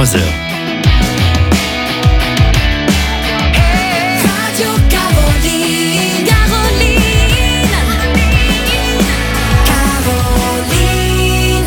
23 heures. Radio Caroline, Caroline, Caroline.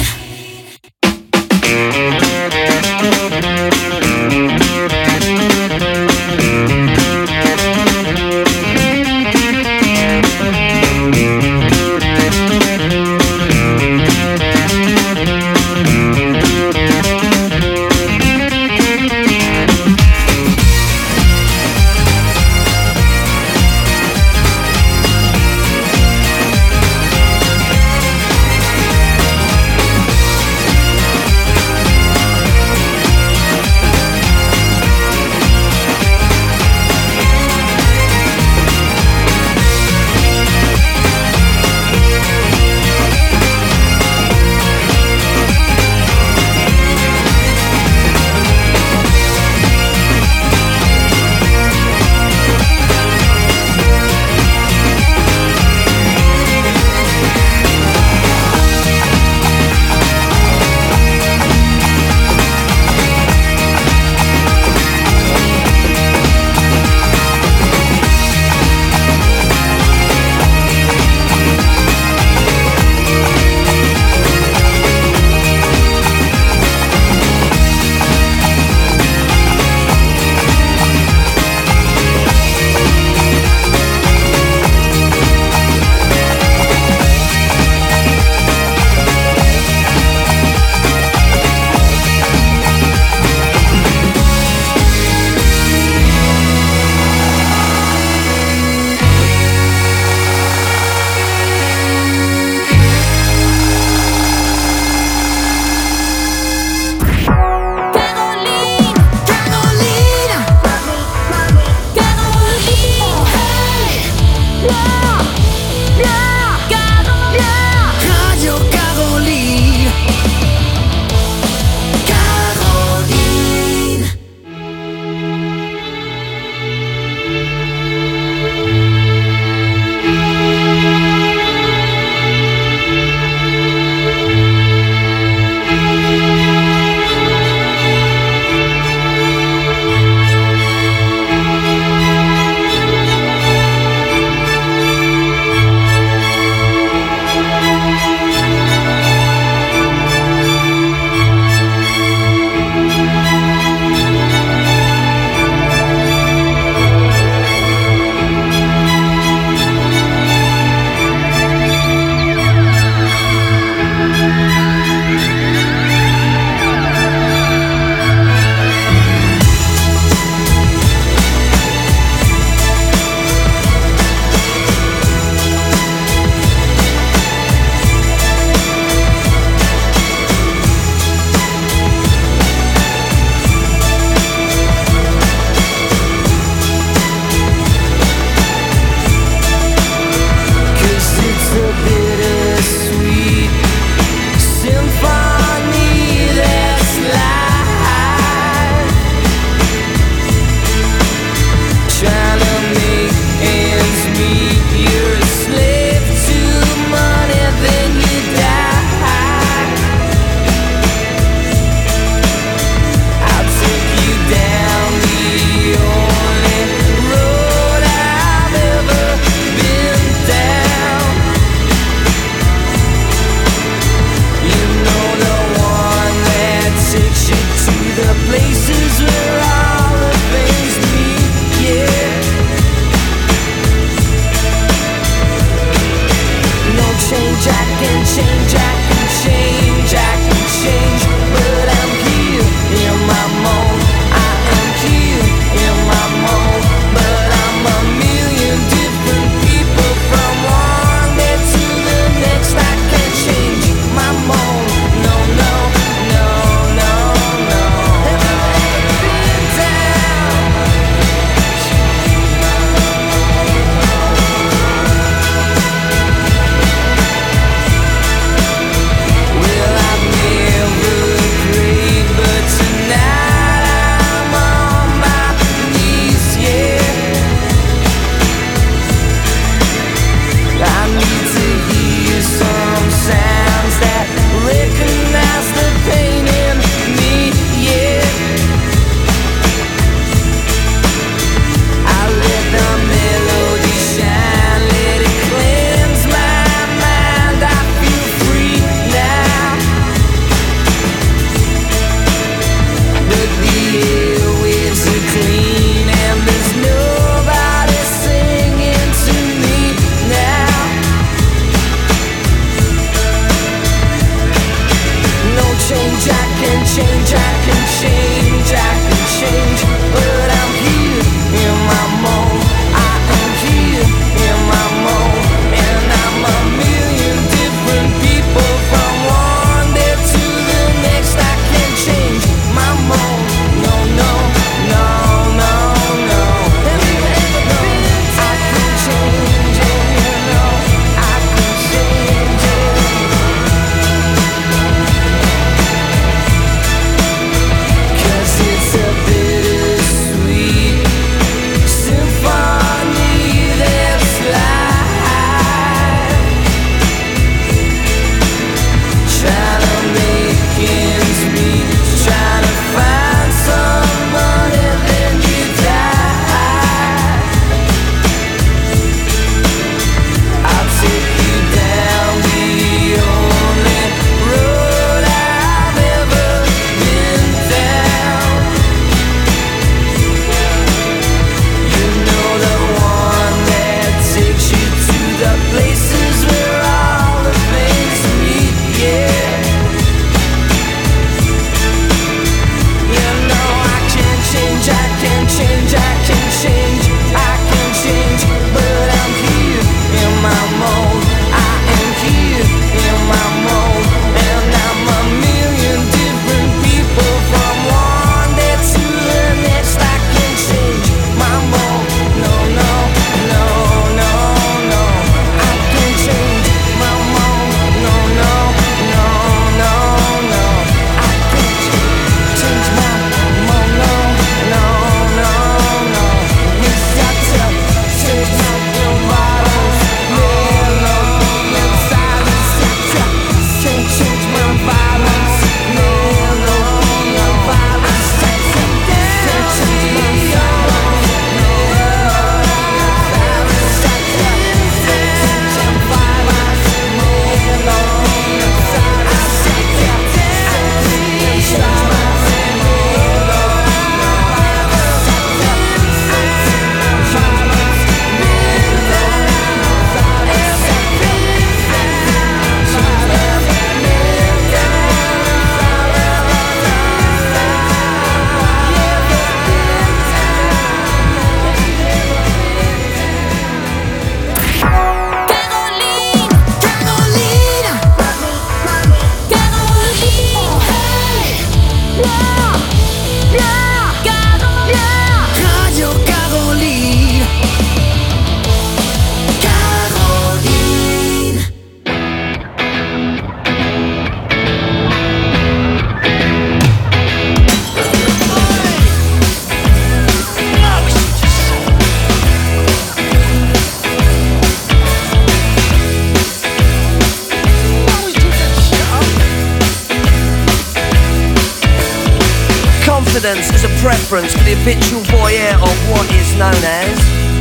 confidence is a preference for the habitual voyeur of what is known as.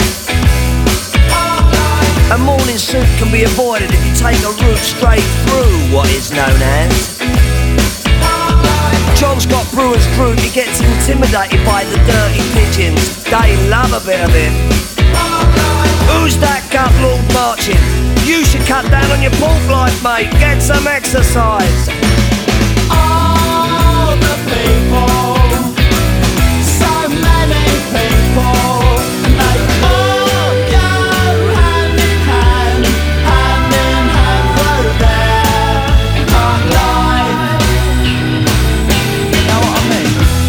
A morning suit can be avoided if you take a route straight through what is known as. John Scott Brewer's group, he gets intimidated by the dirty pigeons. They love a bit of it. Who's that gut lord marching? You should cut down on your pork life, mate. Get some exercise. All the people, so many people, and they all go hand in hand through their life. You know what I mean?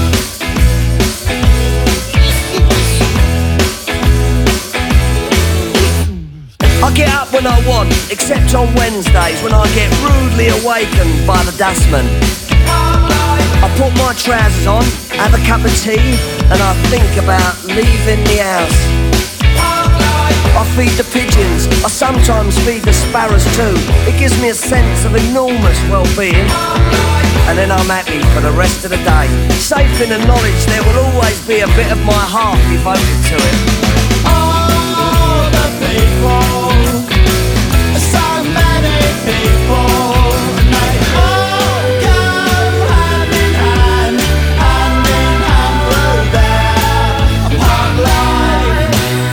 I get up when I want, except on Wednesdays when I get rudely awakened by the dustman. I put my trousers on, have a cup of tea, and I think about leaving the house. I feed the pigeons, I sometimes feed the sparrows too. It gives me a sense of enormous well-being. And then I'm happy for the rest of the day, safe in the knowledge there will always be a bit of my heart devoted to it. All the people, so many people, and they all go hand in hand through their park life.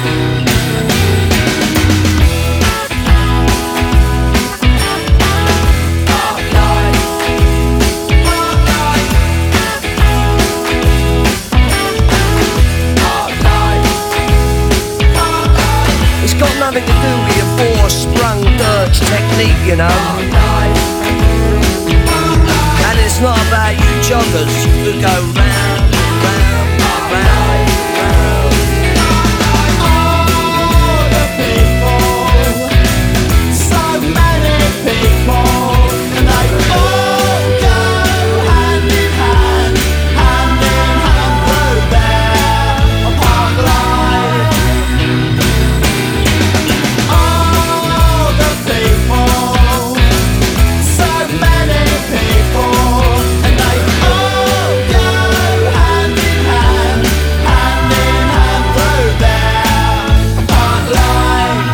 It's got nothing to do with your four-sprung dirge technique, you know. And it's not about you joggers who go round, round, round, round. All the people, so many people, and they all go hand in hand through their park life. All the people, so many people, and they all go hand in hand through their park life.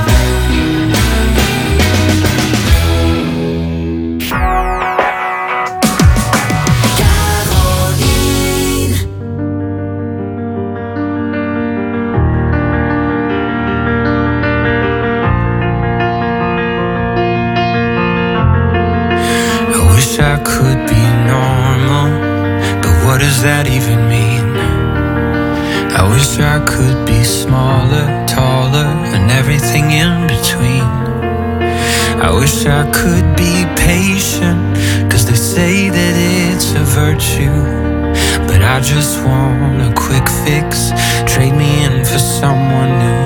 Caroline. I wish I could be normal, but what does that even mean? I wish I could be smaller, taller, and everything in between. I wish I could be patient, 'cause they say that it's a virtue. But I just want a quick fix, trade me in for someone new.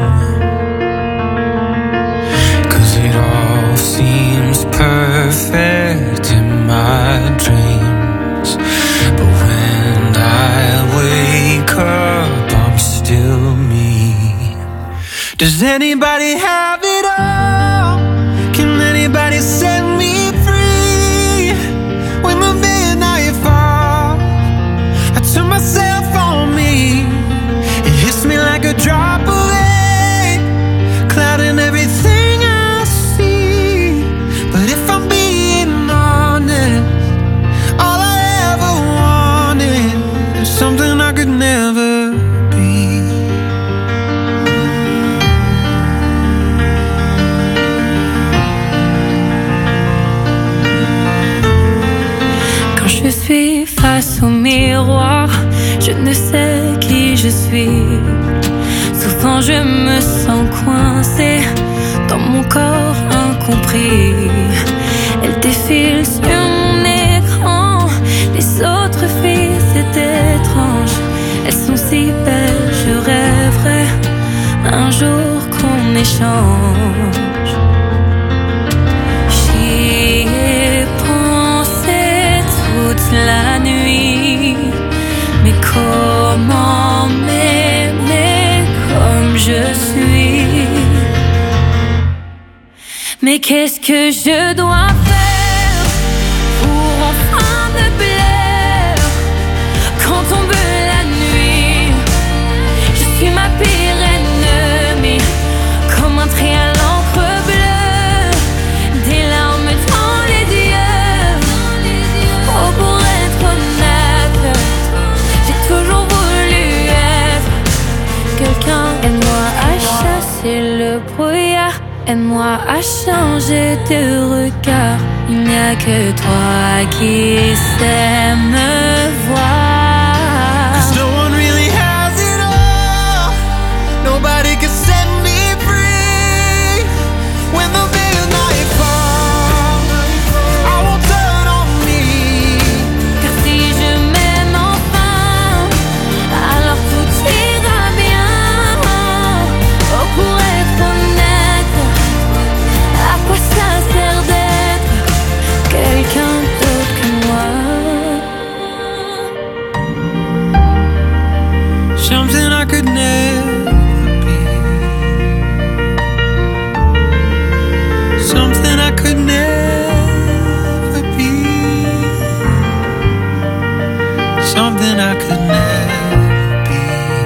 'Cause it all seems perfect in my dreams, but when I wake up, I'm still me. Does anybody have it all? Can anybody set me free? When the midnight falls, I turn myself on me. It hits me like a drop of rain, clouding everything I see. But if I'm being honest, all I ever wanted is something I could never be. Quand je suis face au miroir, je ne sais qui je suis. Souvent je me sens coincée dans mon corps incompris. Elle défile sur mon écran, les autres filles c'est étrange. Elles sont si belles, je rêverais un jour qu'on échange. J'y ai pensé toute la nuit, mais comment m'aimer comme je suis? Mais qu'est-ce que je dois faire pour enfin me plaire quand on veut la Aide-moi à changer de regard. Il n'y a que toi qui sais me voir. 'Cause no one really has it all. Nobody can set me free. When the midnight falls, I won't turn on me. Car si je m'aime enfin, alors tout ira bien. Oh, pour être honnête, à quoi ça sert d'être quelqu'un d'autre que moi? Something I could never be. Something I could never be. Something I could never be.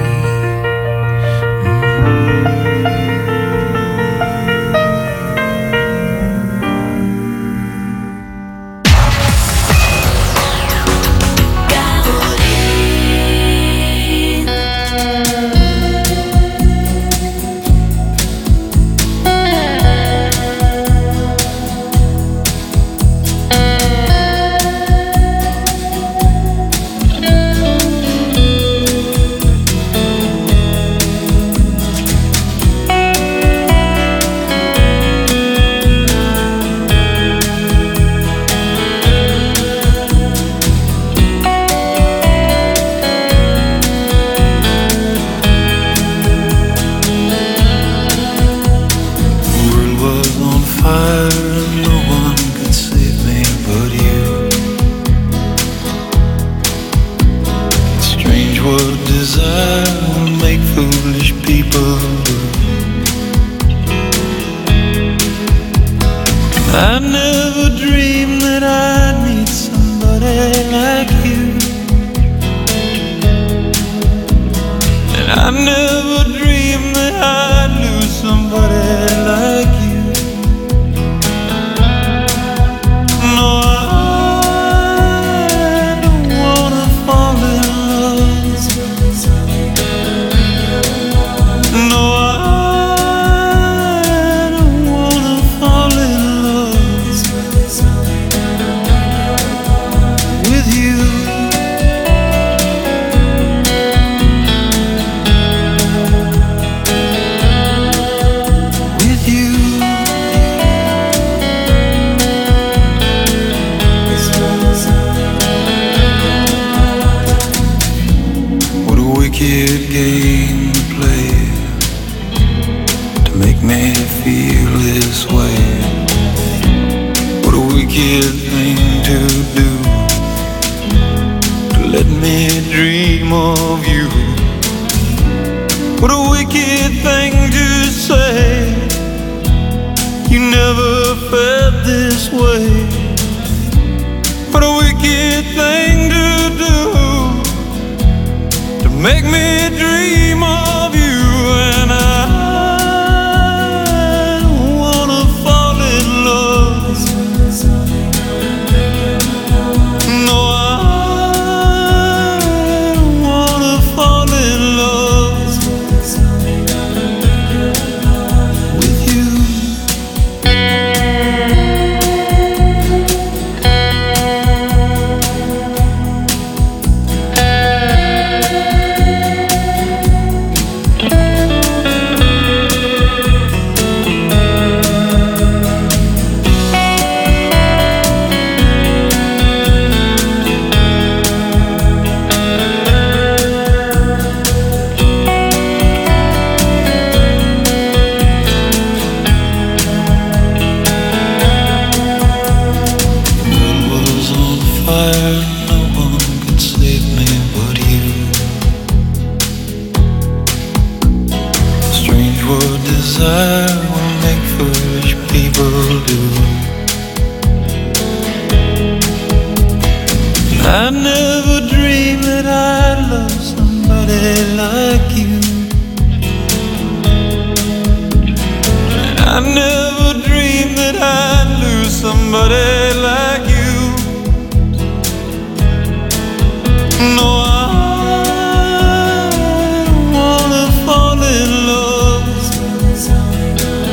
I never dreamed that I'd meet somebody like you, and I never dreamed that I'd lose somebody like you. No, I don't wanna fall in love. No, I don't wanna fall in love with you. With you. What a wicked game to play to make me feel this way. What a wicked thing to do to let me dream of you. What a wicked thing to say. You never felt this way. What a wicked thing to do to make me dream of you. And I don't wanna fall in love. No, I don't wanna fall in love with you. I never dreamed that I'd love somebody like you. And I never dreamed that I'd lose somebody like you. No, I don't wanna fall in love.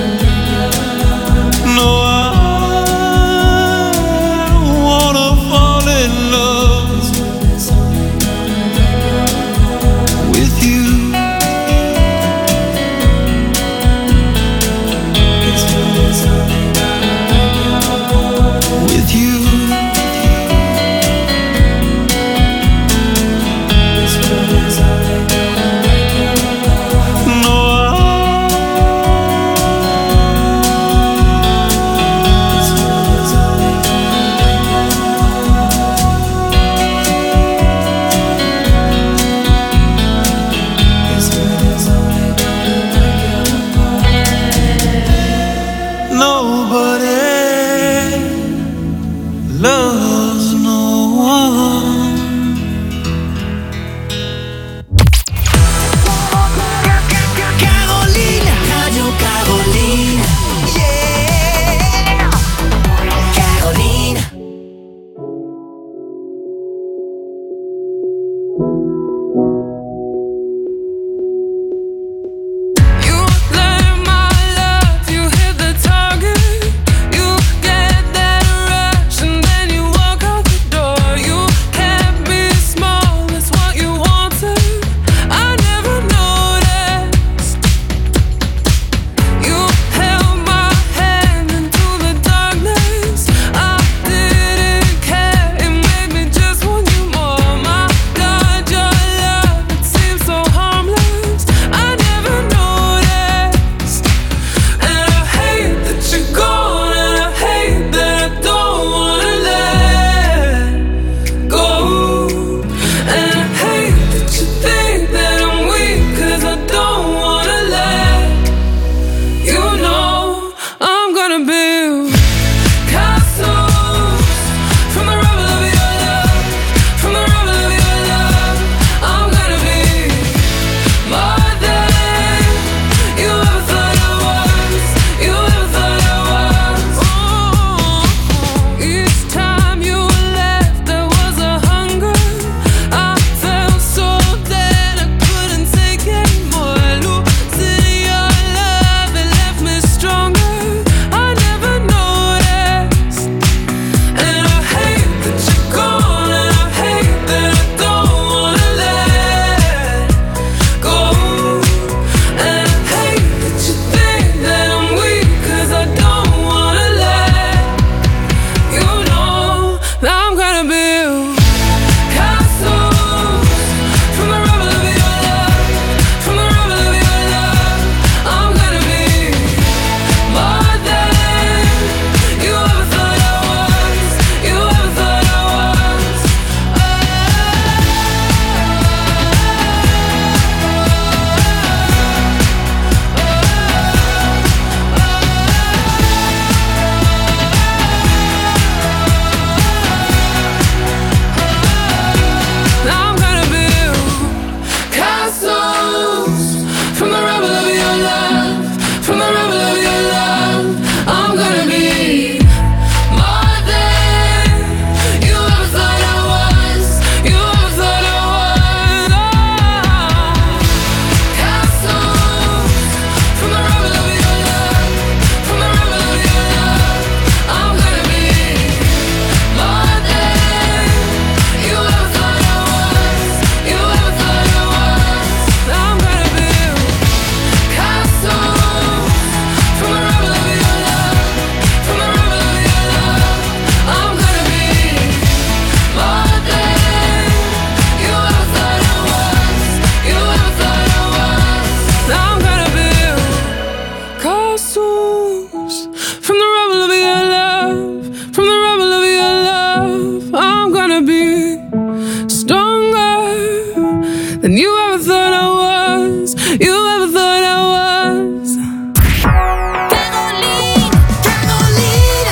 you ever thought I was. Caroline, Caroline,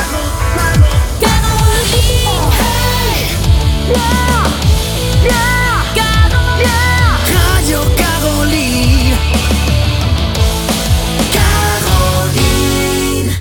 Caroline, hey, yeah, yeah, Caroline, Radio Caroline. Caroline.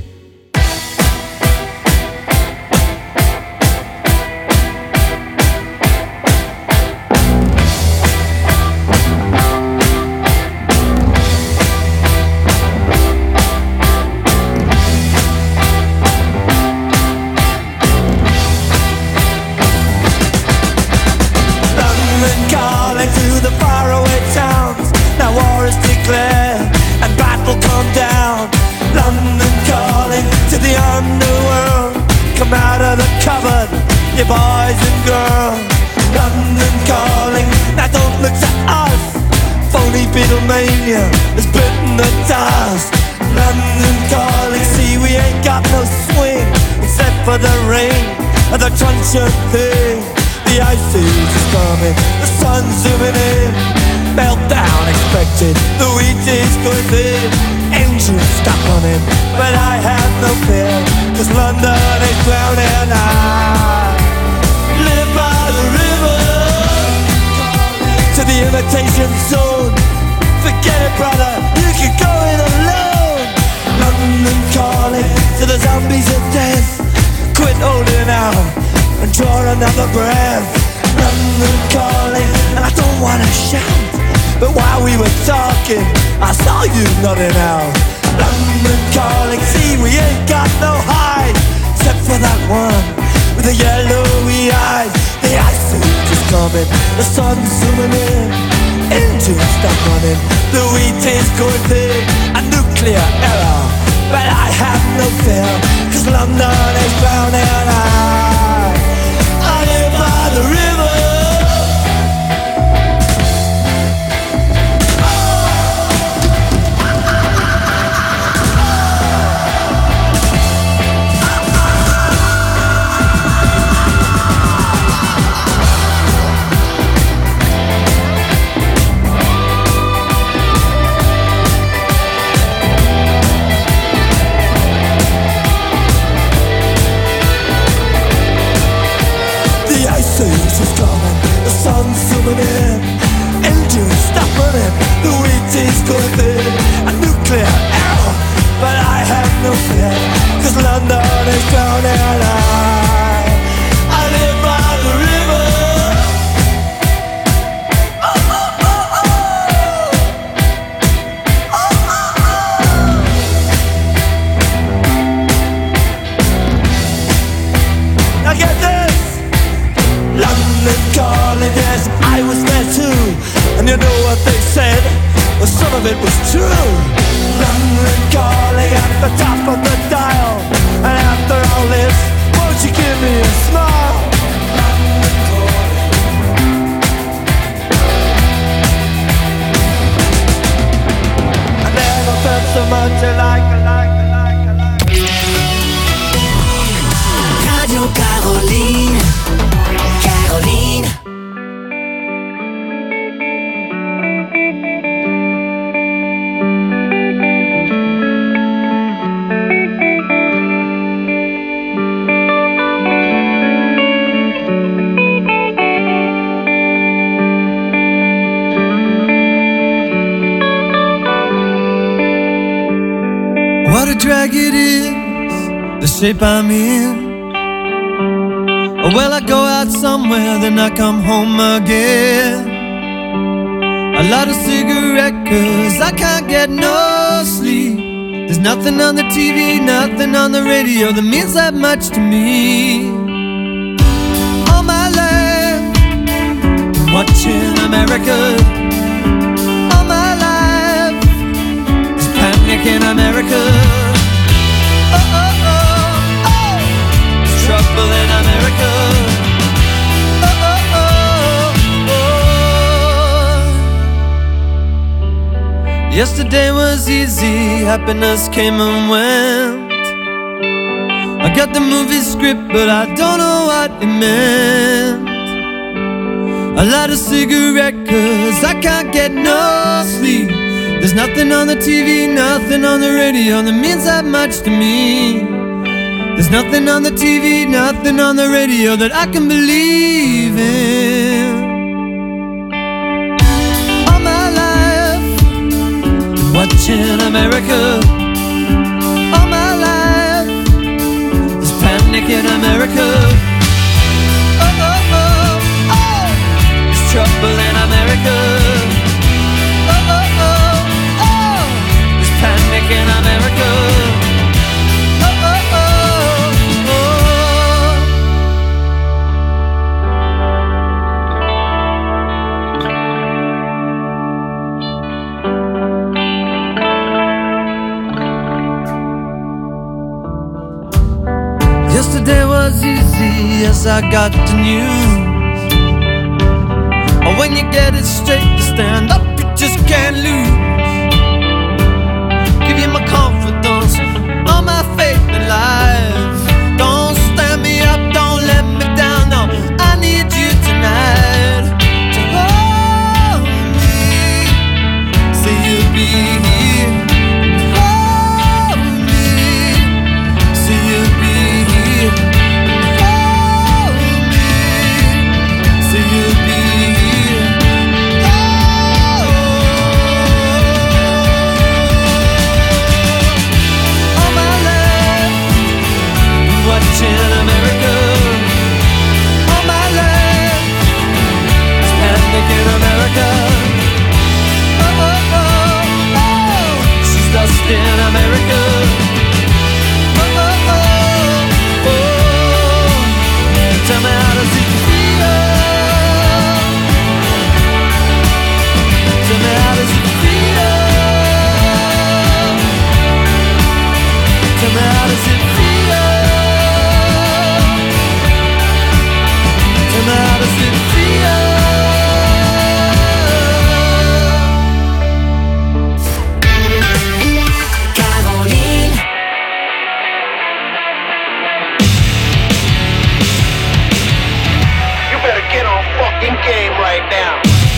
London calling to the faraway towns. Now war is declared and battle come down. London calling to the underworld. Come out of the cupboard, you boys and girls. London calling, now don't look to us. Phony Beatlemania has bitten the dust. London calling, see we ain't got no swing except for the rain and the truncheon thing. The ice age is coming, the sun's zooming in. Meltdown expected, the wheat is going thin. Engines stuck on him, but I have no fear, 'cause London is drowning. I live by the river, to the imitation zone. Forget it, brother, you can go it alone. London calling to the zombies of death. Quit holding out and draw another breath. London calling, and I don't wanna shout, but while we were talking, I saw you nodding out. London calling, see we ain't got no hide, except for that one with the yellowy eyes. The ice age is coming, the sun's zooming in. Engines stuck on him, the wheat is going thin. A nuclear error, but I have no fear, 'cause London is drowning. I live by the river. Zooming in, engines stop running, the wheat is going thin. A nuclear error, but I have no fear, 'cause London is drowning. I live by the river. Now get this, London calling, yes, I was there too. And you know what they said? Well, some of it was true. London calling at the top of the dial. And after all this, won't you give me a smile? London calling. I never felt so much alike. Radio Caroline, Caroline. What a drag it is, the shape I'm in. Well, I go out somewhere, then I come home again. A lot of cigarette, 'cause I can't get no sleep. There's nothing on the TV, nothing on the radio that means that much to me. All my life, watching America. All my life, there's panic in America. Oh, oh, oh, oh, there's trouble in America. Oh, oh, oh, oh. Yesterday was easy, happiness came and went. I got the movie script, but I don't know what it meant. A lot of cigarette, 'cause I can't get no sleep. There's nothing on the TV, nothing on the radio that means that much to me. There's nothing on the TV, nothing on the radio that I can believe in. All my life, watching America. All my life, there's panic in America. Oh, oh, oh, oh, there's trouble in America. Oh, oh, oh, oh, there's panic in America. Yesterday was easy, yes I got the news. Oh, when you get it straight, you stand up, you just can't lose. Give you my confidence, all my faith in life. Don't stand me up, don't let me down, no, I need you tonight to hold me, say you'll be here. Hold me, say you'll be here. Hold me, say you'll be here. All my life, watching America. All my life, it's panic in America. Oh, oh, oh, oh, she's lost in America. Oh, oh, oh, oh, tell me how does it feel? Tell me how does it feel? Tell me how does it feel? Tell me how does it feel? Caroline, You better get on fucking game right now.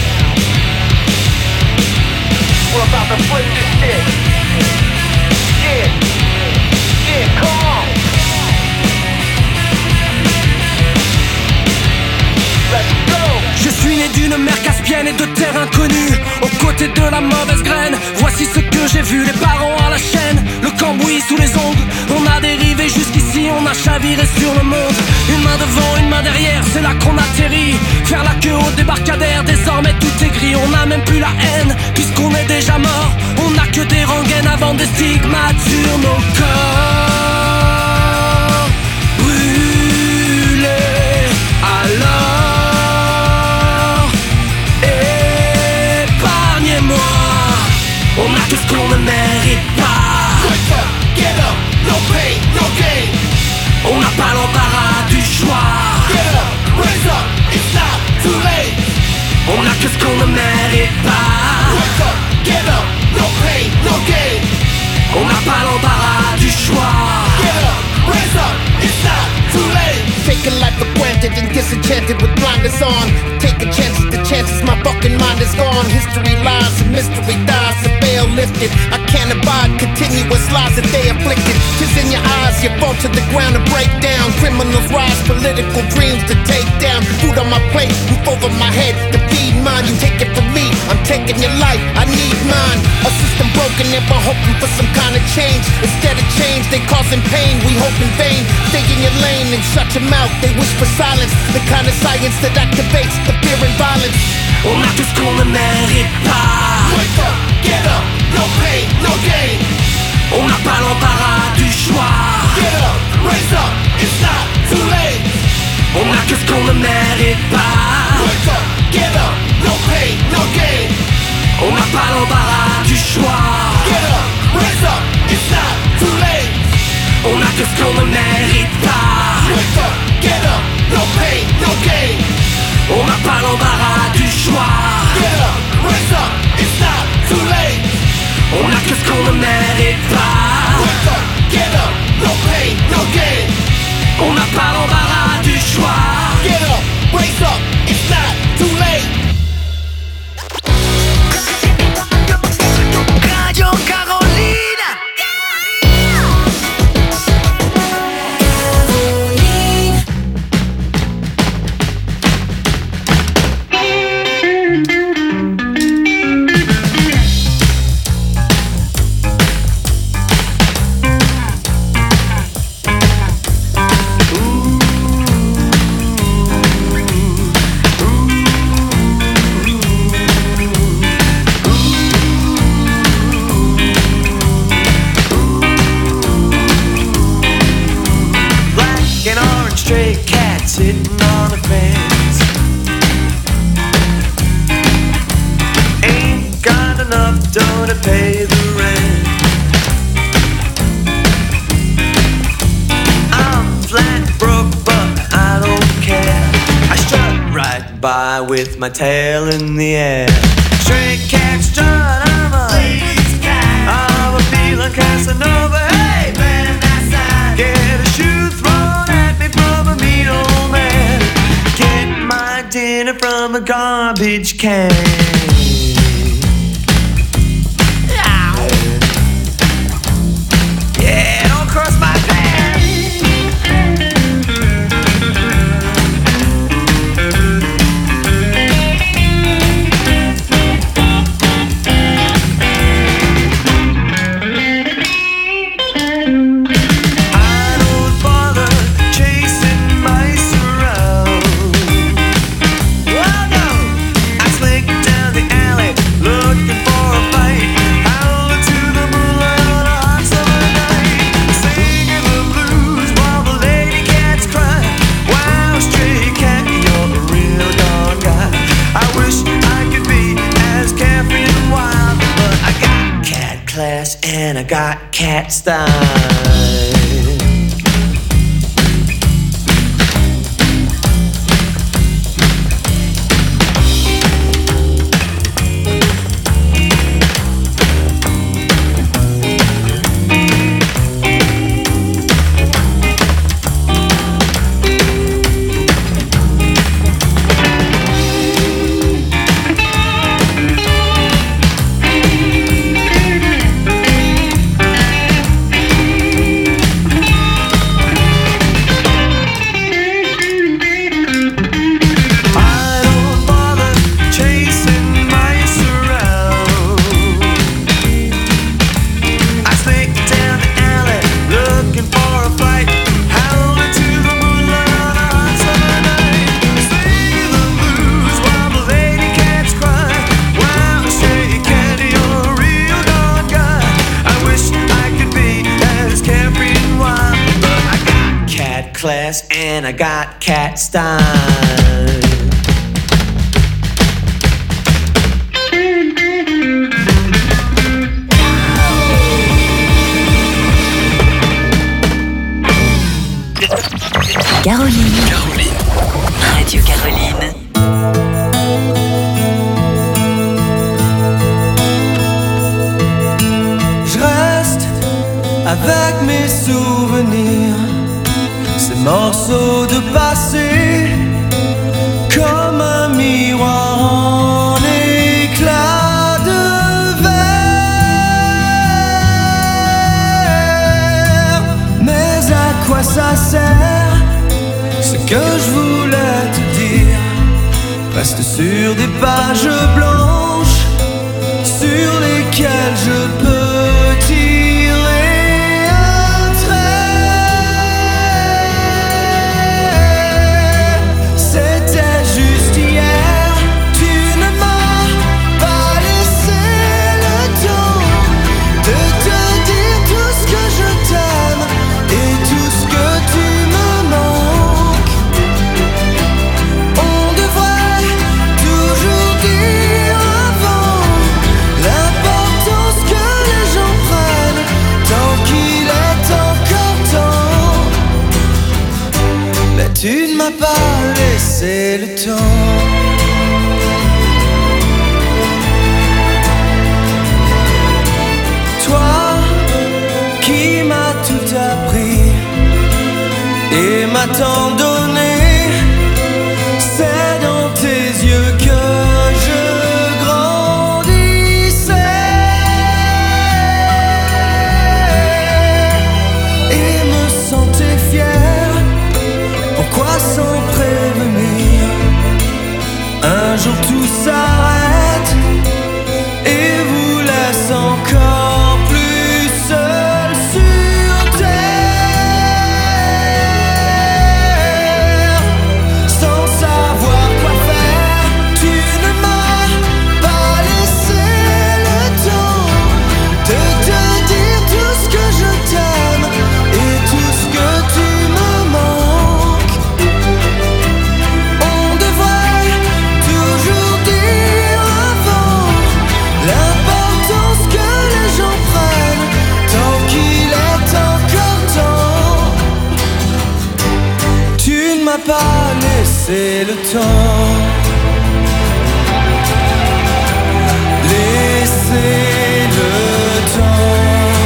We're about to flip this shit. Yeah. Yeah, come on. Let's go. Je suis né d'une mer caspienne et de terre inconnue, aux côtés de la mauvaise graine. Voici ce que j'ai vu, les parents à la chaîne, le cambouis sous les ongles. On a dérivé jusqu'ici, on a chaviré sur le monde. Une main devant, une main derrière, c'est là qu'on atterrit. Faire la queue au débarcadère, désormais tout est gris. On n'a même plus la haine, puisqu'on est déjà mort. On n'a que des rengaines avant des stigmates sur nos corps. Brûlés, alors épargnez-moi. On a tout ce qu'on ne mérite pas. Wake up, get up, no pain, no gain. On n'a pas l'embarras du choix. Get up, raise up, it's not too late. On a que ce qu'on ne mérite pas. Wake up, get up, no pain, no gain. On n'a pas l'embarras du choix. Get up, raise up, it's not too late. Taking life for granted and disenchanted with blinders on. Taking chances, the chances, my fucking mind is gone. History lies and mystery dies, the veil lifted. I can't abide continuous lies that they afflicted. Tis in your eyes, you fall to the ground and break down. Criminals rise, political dreams to take down. Food on my plate, roof over my head to feed mine. You take it from me, I'm taking your life, I need mine. A system broken and we're hoping for some kind of change. Instead of change, they causing pain, we hope in vain. Stay in your lane and shut your mouth, they wish for silence. The kind of science that activates the fear and violence. On a tout ce qu'on ne mérite pas. Wake up, get up, no pain, no gain. On n'a pas l'embarras du choix. Get up, raise up, it's not too late. On a que ce qu'on ne mérite pas. Wake up, get up, no pain, no gain. On n'a pas l'embarras du choix. Get up, raise up, it's not too late. On a que ce qu'on ne mérite pas. Wake up, get up, no pain, no gain. On n'a pas l'embarras du choix. Get up, raise up, it's not too late. On a que ce qu'on ne mérite pas. Wake up, get up, no pain, no gain. On n'a pas l'embarras du choix. Get up, raise up, it's not too late. door to pay the rent. I'm flat broke, but I don't care. I strut right by with my tail in the air. Straight cat strut, I'm a ladies' cat. I'm a feeling Casanova. Hey, man, that's that. Get a shoe thrown at me from a mean old man. Get my dinner from a garbage can. Yeah, don't cross my path. And I got cat style. And I got cat style. Caroline. Radio Caroline. Je reste avec mes souvenirs, ces morceaux de passé, comme un miroir en éclat de verre. Mais à quoi ça sert? Ce que je voulais te dire reste sur des pages blanches sur lesquelles je peux tirer un trait. C'était juste hier, tu ne m'as pas laissé le temps de te dire tout ce que je t'aime et tout ce que tu me manques. On devrait toujours dire avant l'importance que les gens prennent tant qu'il est encore temps. Mais tu ne m'as pas laissé le temps. Toi qui m'as tout appris et m'as tant donné, c'est dans tes yeux que je grandissais et me sentais fier. Pourquoi sans prévenir? Un jour tout s'arrête et vous laisse encore plus seul sur terre. Laissez le temps, laissez le temps.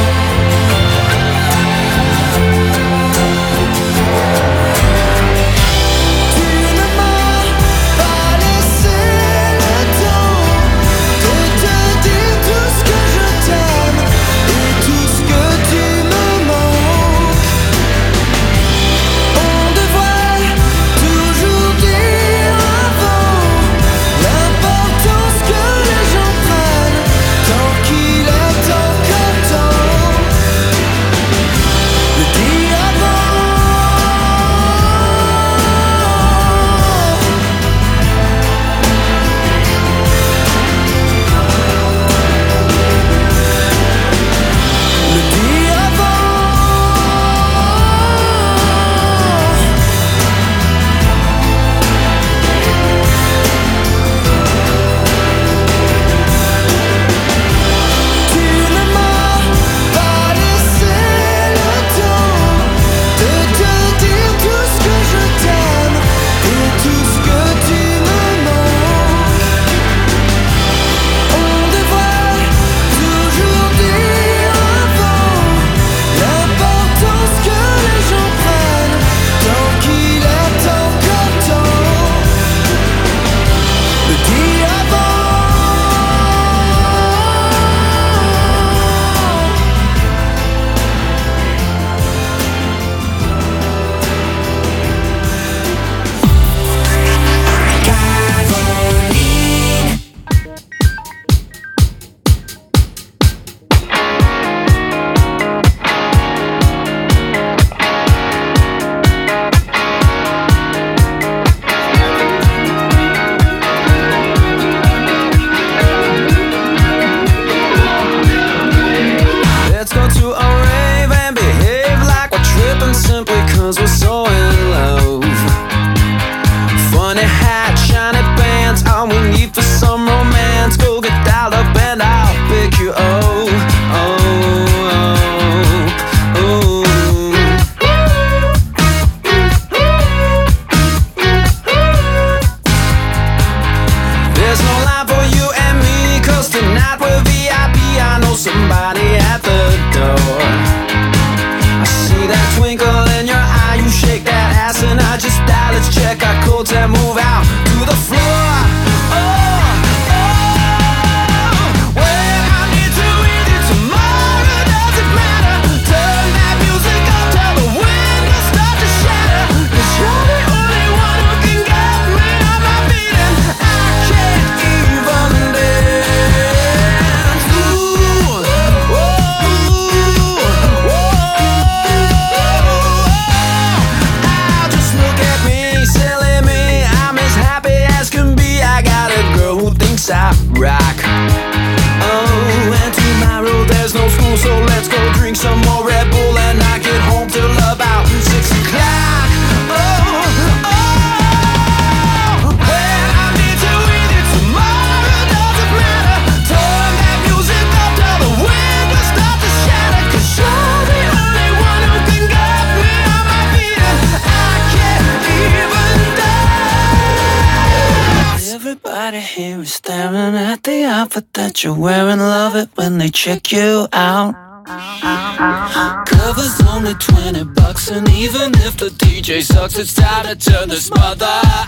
That you're wearing, love it when they check you out. Cover's only $20, and even if the DJ sucks, it's time to turn this mother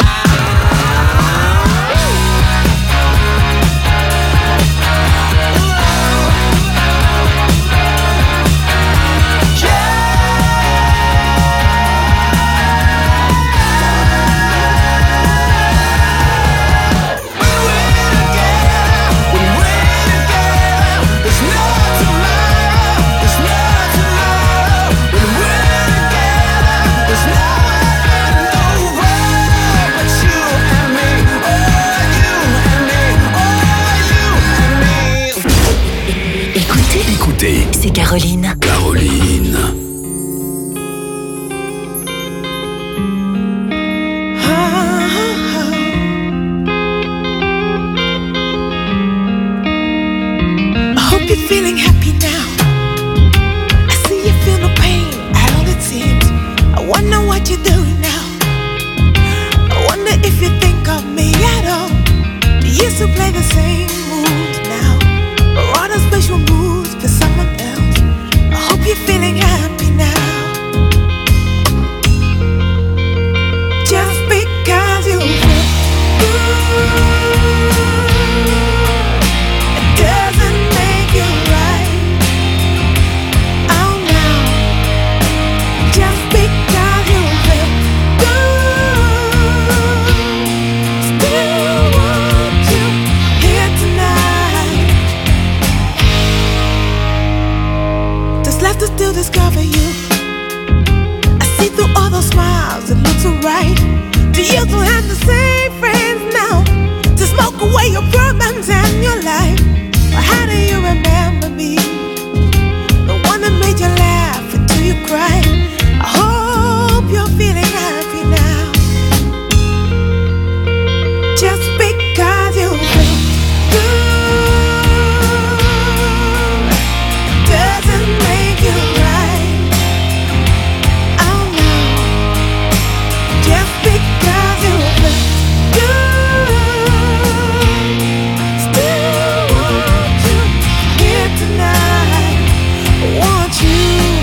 out. C'est Caroline. Caroline. I hope you're feeling happy now. I see you feel no pain at all it seems. I wonder what you're doing now. I wonder to still discover you. I see through all those smiles, it looks alright. Do you still have the same friends now to smoke away your problems and your life? Or how do you remember me? The one that made you laugh until you cried. I hope you're feeling happy now. Just because you feel good doesn't make you right. Oh no. Just because you feel good, still want you here tonight. Want you.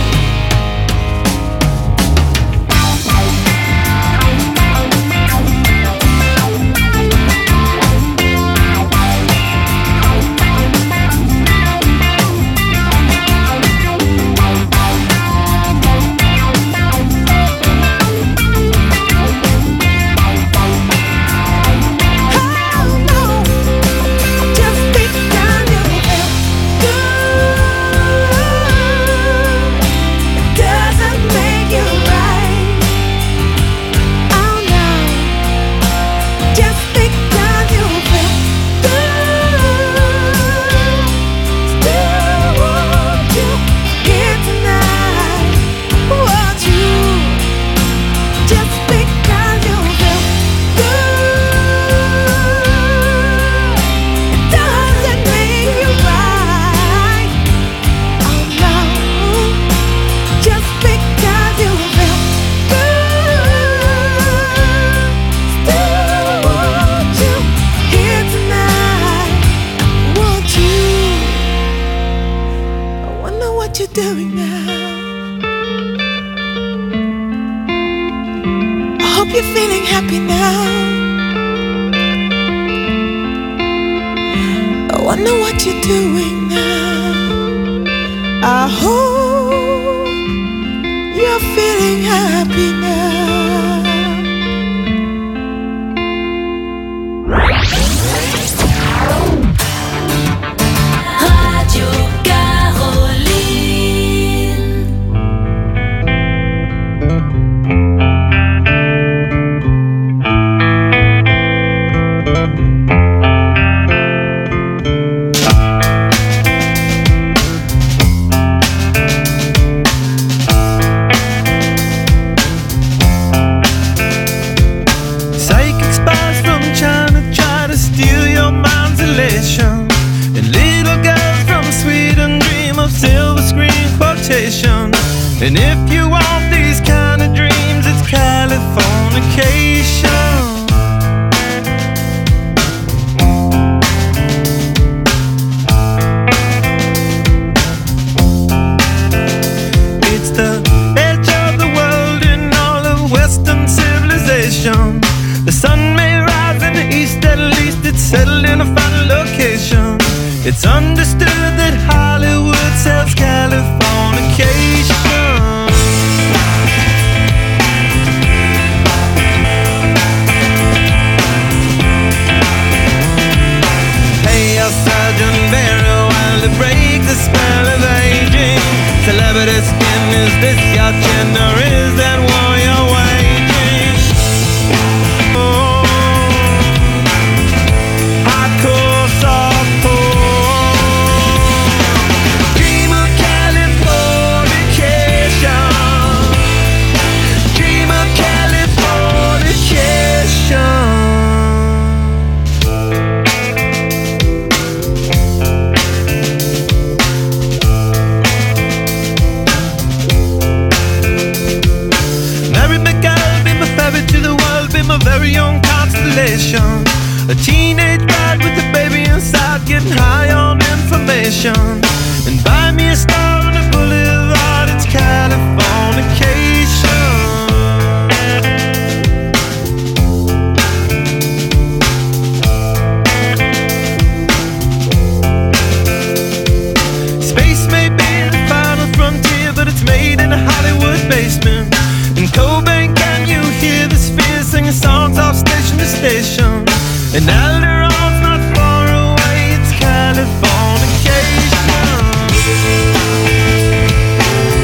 And if you want these kind of dreams, it's Californication. It's the edge of the world in all of Western civilization. The sun may rise in the east, at least it's settled in a final location. It's understood that Hollywood sells Californication. Sergeant Barrow, while to break the spell of aging. Celebrity skin, is this your chin or is that war you're waging? Oh, hardcore, softcore. Dream of Californication. Dream of Californication. A very young constellation, a teenage bride with a baby inside, getting high on information. And buy me a star on the boulevard, it's Californication. Space may be the final frontier, but it's made in a Hollywood basement. In Cobain, can you hear the sphere singing songs off station to station? And Alderon's not far away, it's Californication.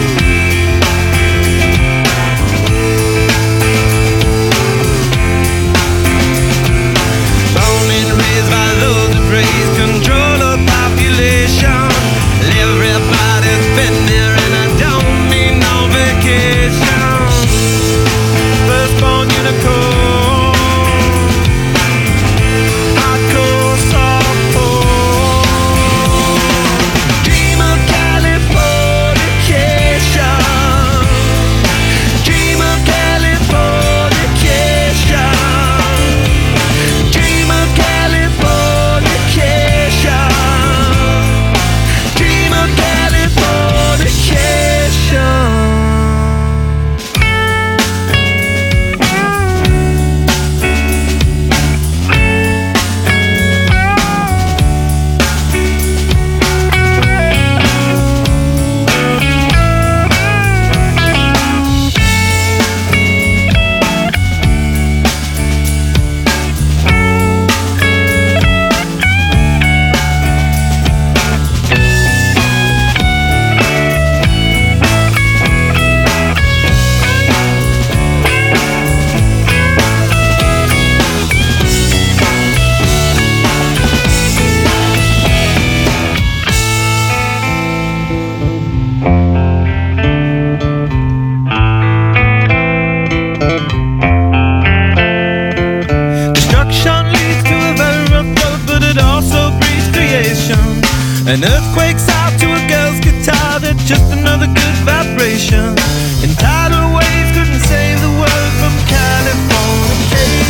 An earthquake's out to a girl's guitar, that's just another good vibration. And tidal waves couldn't save the world from Californication.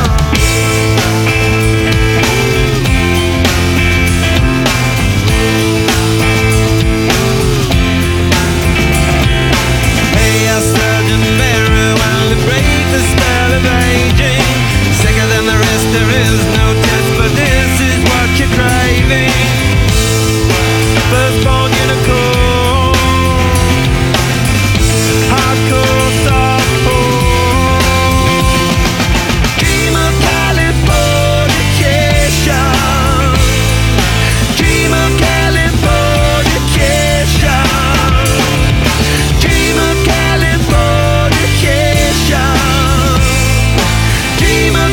There is no test, but this is what you're craving. Firstborn unicorn, hardcore softcore, dream of Californication, dream of Californication, dream of Californication, dream of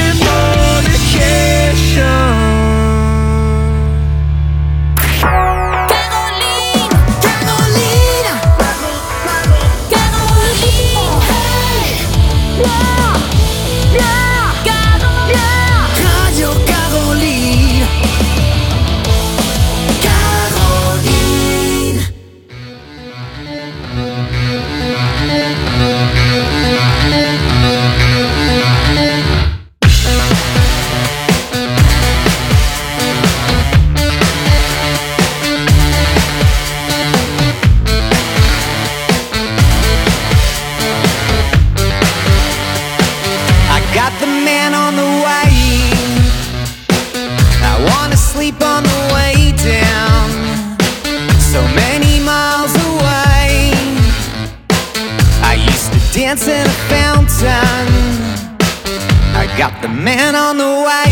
dance in a fountain. I got the man on the way,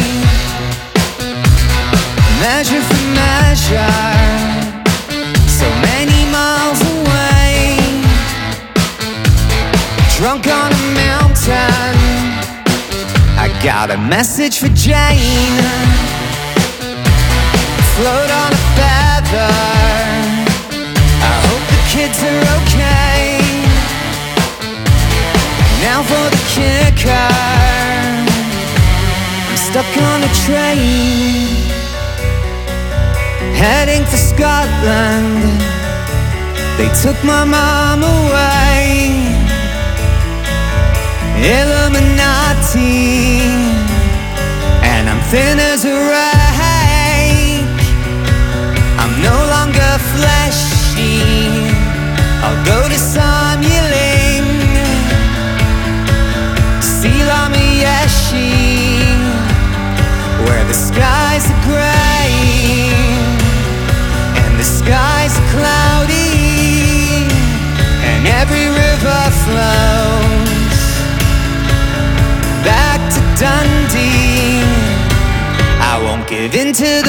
measure for measure, so many miles away. Drunk on a mountain, I got a message for Jane. Float on a feather, I hope the kids are okay. Now for the kicker, I'm stuck on a train, heading for Scotland. They took my mom away. Illuminati, and I'm thin as a rake. I'm no longer fleshy, I'll go to Samueling, Silamiyeshi, where the skies are gray and the skies are cloudy, and every river flows back to Dundee. I won't give in to